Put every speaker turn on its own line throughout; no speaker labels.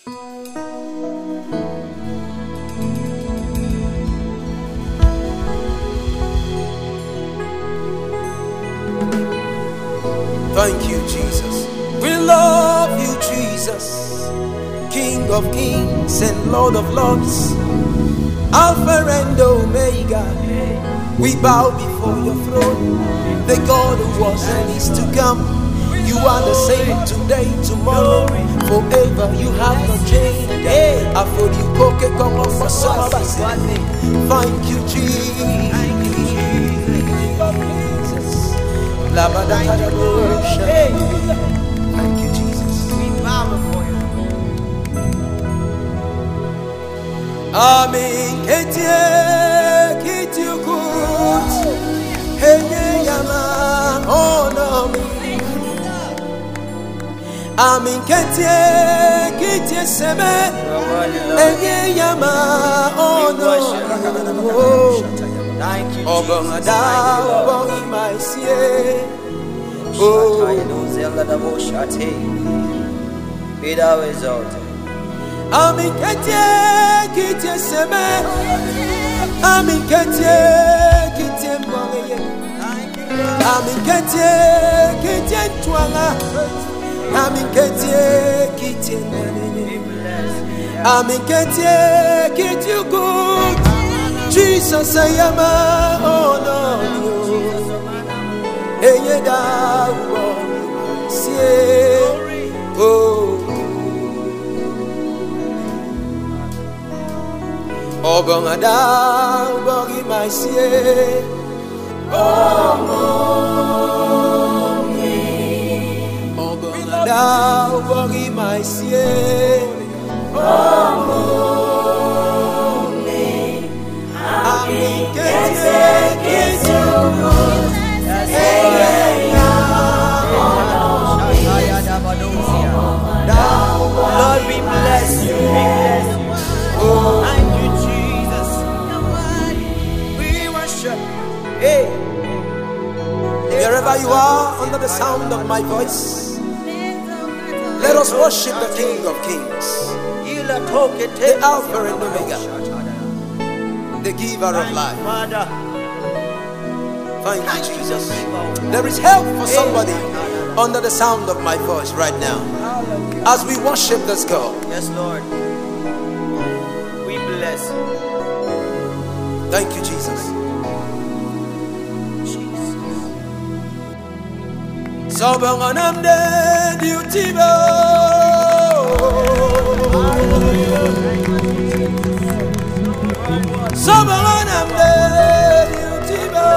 Thank you, Jesus. We love you, Jesus, King of kings and Lord of lords, Alpha and Omega. We bow before your throne, the God who was and is to come. You are the same today, tomorrow, forever. You have not changed. Thank you, Jesus. Thank you, Jesus.
We bow before you.
Amen. Ketiukut. Henye yama onomi. Amen. Ketie seme. Henye yama onomi.
Thank you,
Obongada, obongi maisie.
Be thou exalted.
Amen. Ketie seme. Amen. Ketie mbongeye. Amen. Ketie twanga. Amen. Ketie naneye. Amen. Ketie good. Jesus, I am oh no. Enye da sie oh. Obongada ubongi maisie Obongada ubongi maisie
Lord, we bless you. Thank you, Jesus. We worship. Hey.
Wherever you are, under the sound of my voice, let us worship the King of Kings, the Alpha and Omega, the giver of life. Thank you, Jesus. There is help for somebody under the sound of my voice right now as we worship this God.
Yes, Lord. We bless you.
Thank you, Jesus. Sobanganamde diutibo. Sobanganamde diutibo.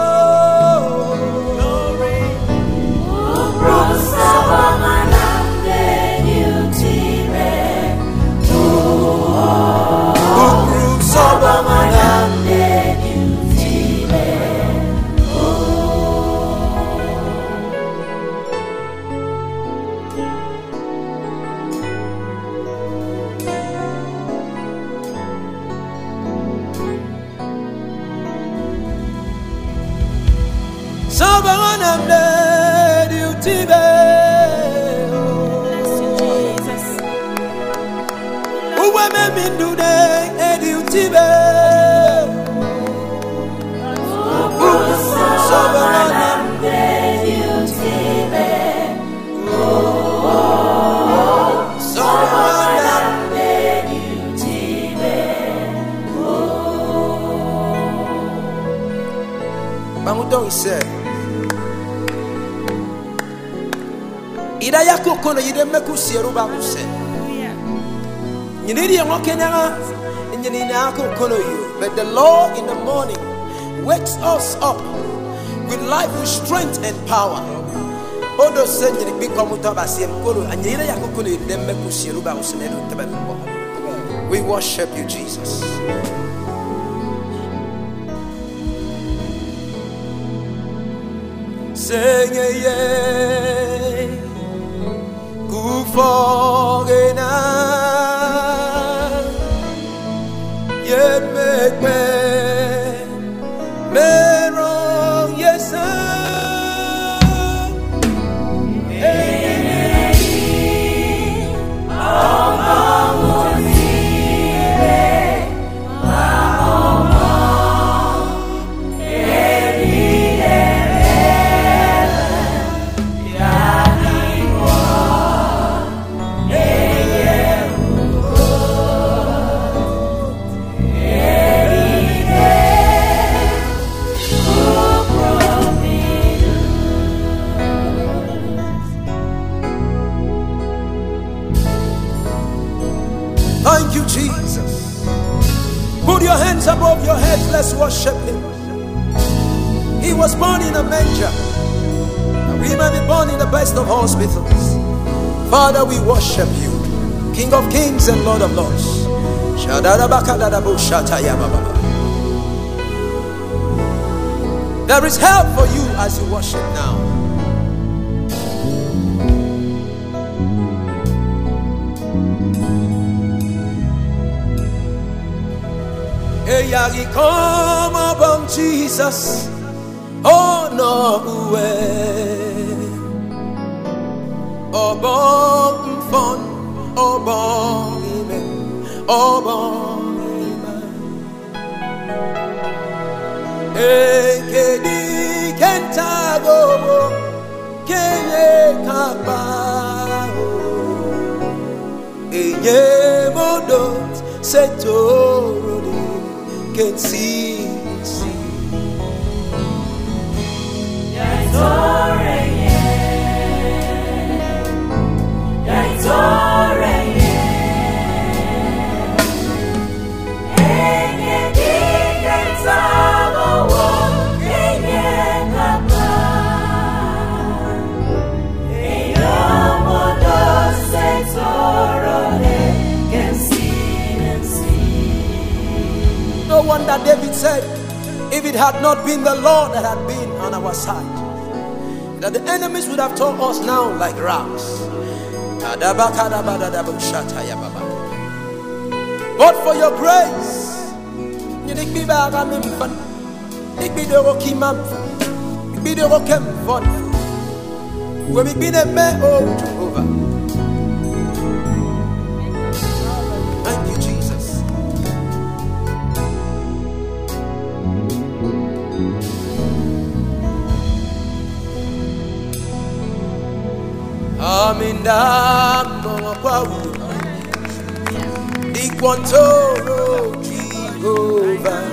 Sobanganamde diutibe. Sobanganamde diutibe.
Sobanganamde diutibe. Uweme mindude diutibe.
Sobanganamde diutibe. Sobanganamde diutibe.
Bangutong ise. Ida yako kono yide mekusieru banguse. Nyiniri yango kenyanga. Nyinini yako kono you. But the Lord in the morning wakes us up with life, with strength and power. Odo senjiri bikomuta basiem kono. Nyiniri yako kono yide mekusieru banguse nedo tebembo. We worship you, Jesus. Sengeye kufogena yet make me mero yesa
Oh,
Thank you, Jesus. Put your hands above your heads. Let's worship him. He was born in a manger. We may be born in the best of hospitals. Father, we worship you, King of kings and Lord of lords. There is help for you as you worship now. Hey, come upon Jesus. Oh no way. Oh bon fun. Oh bon amen. Oh bon amen. Hey kedi kentago keye kapa. Eye modot setoro can see. No wonder David said, if it had not been the Lord that had been on our side, that the enemies would have torn us now like rams. But for your grace, we've been a man, oh Jehovah. Thank you, Jesus. Aminda Mwawu Ikwantoro Jehovah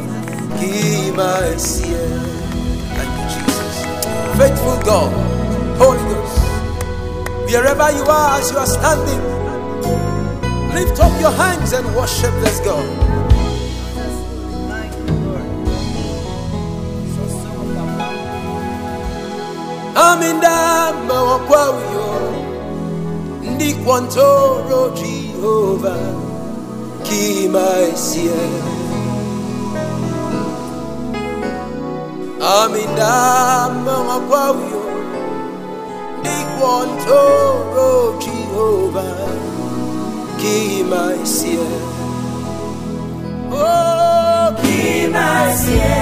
Kimasia. Thank you, Jesus. Faithful God, Holy Ghost, wherever you are, as you are standing, lift up your hands and worship this God. Aminda Mwawu Ndikwantoro Jehovah Kimaisia. Aminda Mwawu Ndikwantoro Jehovah Kimaisia. Oh Kimaisia.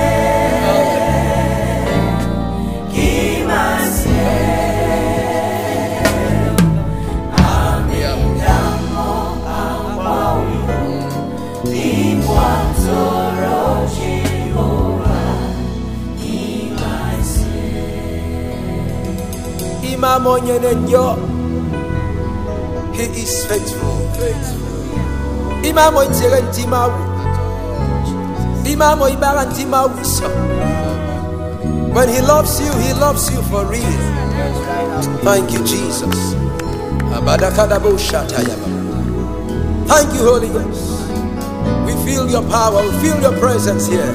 He is faithful. Imamo Timawu. Imamo Ibarantimawu. When he loves you for real. Thank you, Jesus. Thank you, Holy Ghost. We feel your power, we feel your presence here.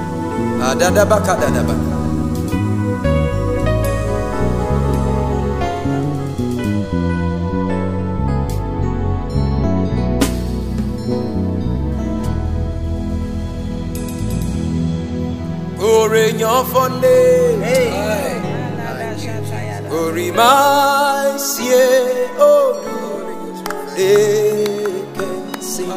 Your Fonde, Ori my sie, oh, they can sing.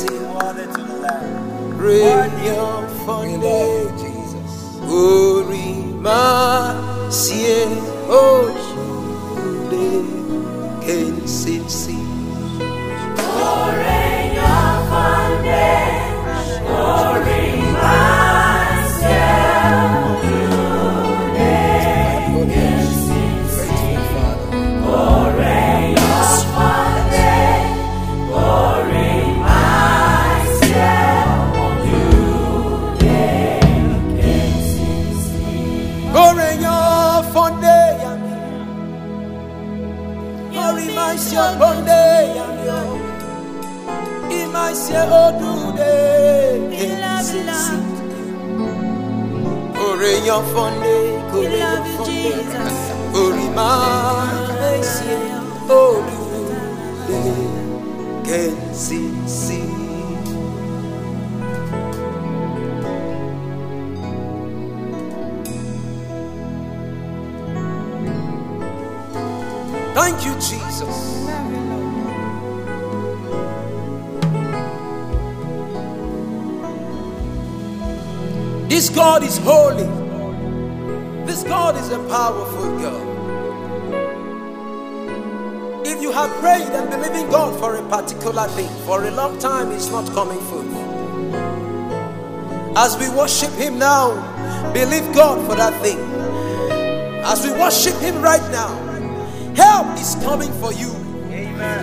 Bring your Fonde, Jesus. Ori my sie, oh, they can sing.
Ori your Fonde, Ori my.
se odude kensisi. Oreyan fonde, oreyan fonde. Orima se odude kensisi. Thank you, Jesus. This God is holy. This God is a powerful God. If you have prayed and believing God for a particular thing for a long time, it's not coming forth. As we worship Him now, believe God for that thing. As we worship Him right now, help is coming for you.
Amen.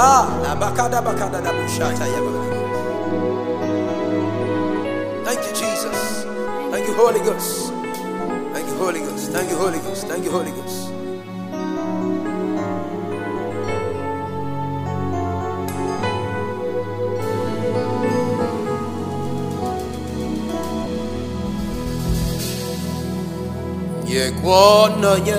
Thank you, Jesus. Thank you, Holy Ghost. Thank you, Holy Ghost. Thank you, Holy Ghost. Thank you, Holy Ghost. Ye kwono ye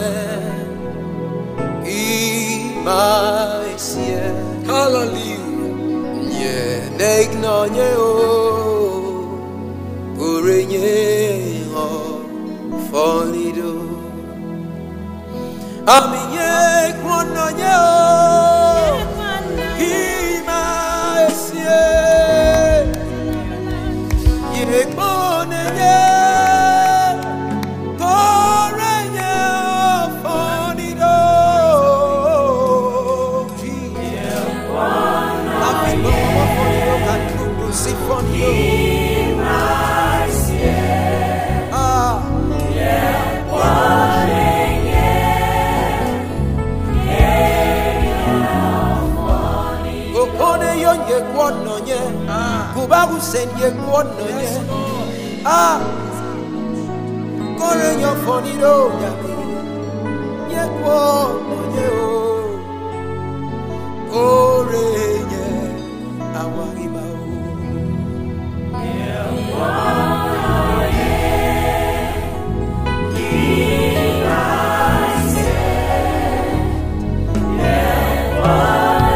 imaisie. Hallelujah. Ye negno ye o urenye o fonido. Ami ye kwono ye o imaisie. Ye kwono ye Kubagu send ye kwono ye. Kore yo fonido yami. Ye kwono ye o. Kore ye awariba o. Ye kwono ye. Kimase. Ye kwono.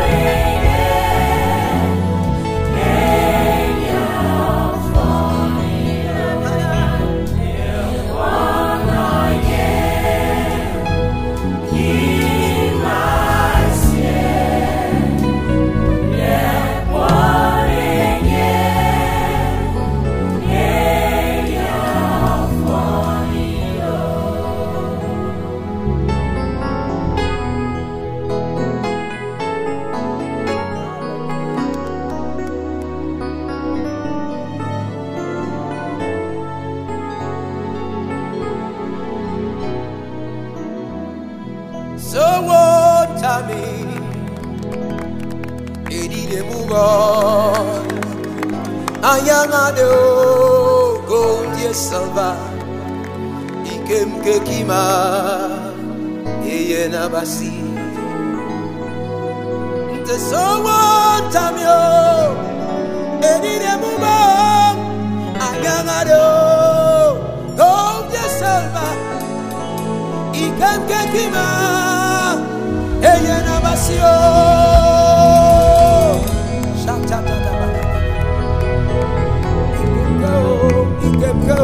So what I mean, it did move on. I am a do go dear Salva. He came Kekima, Yena Basi. The so what I mean, it did move on. I am a do go dear Salva. He came Kekima. Eyena basio, shatatata, ikemko.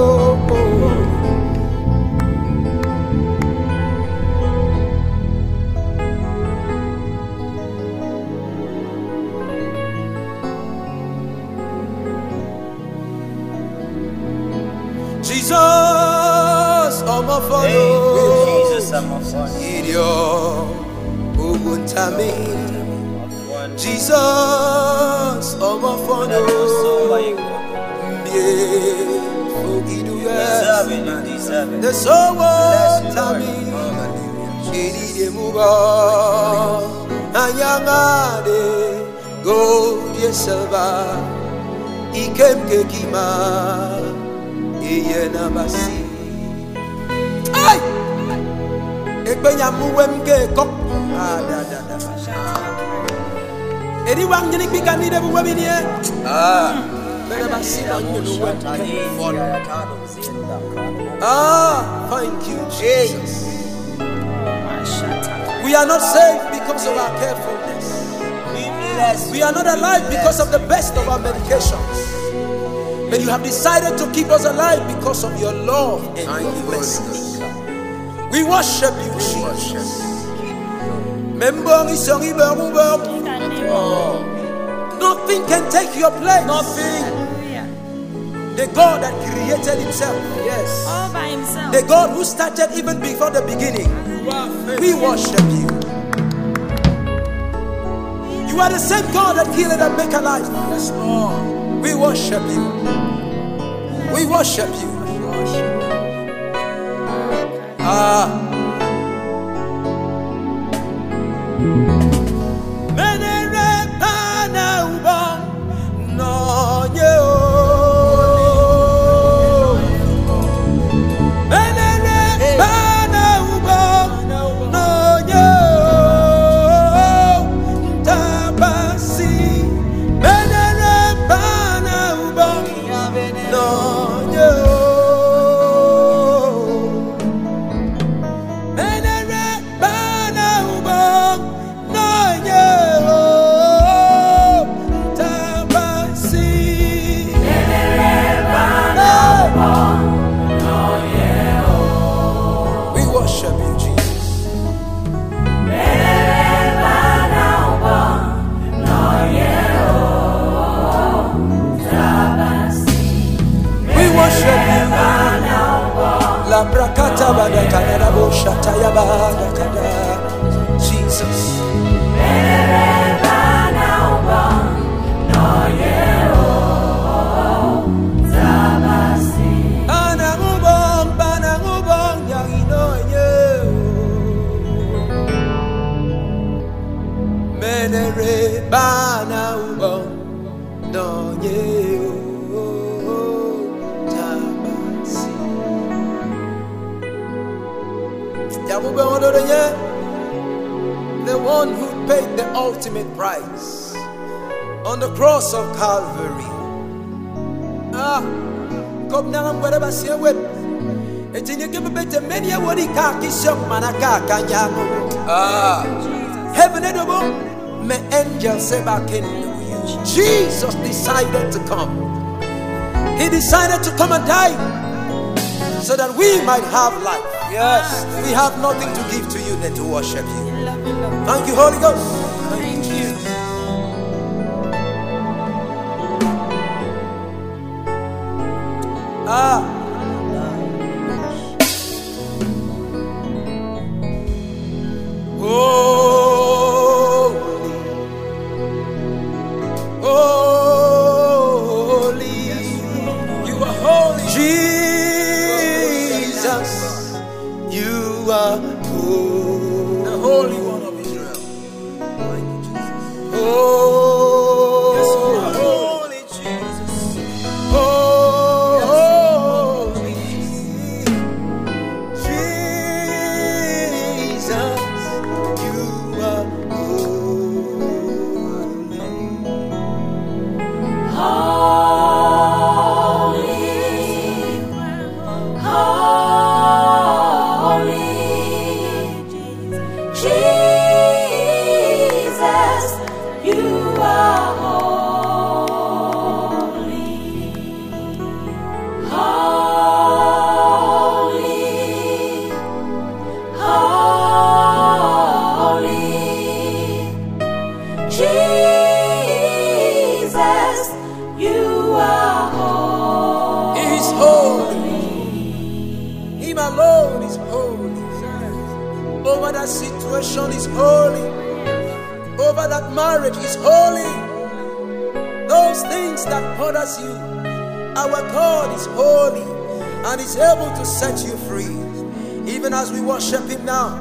Jesus, I'm a follow.
Jesus, I'm a follow.
Idiot. Jesus, oh my father, the soul Tami, Shady Muba, Ayangade, go dear Selva, Ikem Kekima, Iena Basi. Ay! Ekbenya muwemke kok. Anyone you think I need every woman here? Thank you, Jesus. We are not saved because of our carefulness. We are not alive because of the best of our medications. But you have decided to keep us alive because of your love and your mercy. We worship you, Jesus. Nothing can take your place. Nothing. The God that created himself. Yes.
All by himself.
The God who started even before the beginning. We worship you. You are the same God that killed and make alive. Yes, Lord. We worship you. We worship you. Jesus. The one who paid the ultimate price on the cross of Calvary. Come now, I'm going to say it. It's in your better many of what he can't kiss up, Manaka, heaven and above, may angels say back in you. Jesus decided to come. He decided to come and die so that we might have life. Yes, we have nothing to give to you than to worship you. Thank you, Holy Ghost. Thank you, Jesus. Holy, you are holy. Jesus, you are holy. The Holy One of Israel. Thank you, Jesus. Yes, you are holy, Jesus. Holy, Jesus, you are alone is holy. Over that situation is holy. Over that marriage is holy. Those things that bothers you, our God is holy and is able to set you free. Even as we worship him now.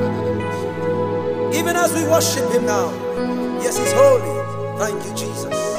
Even as we worship him now. Yes, he's holy. Thank you, Jesus.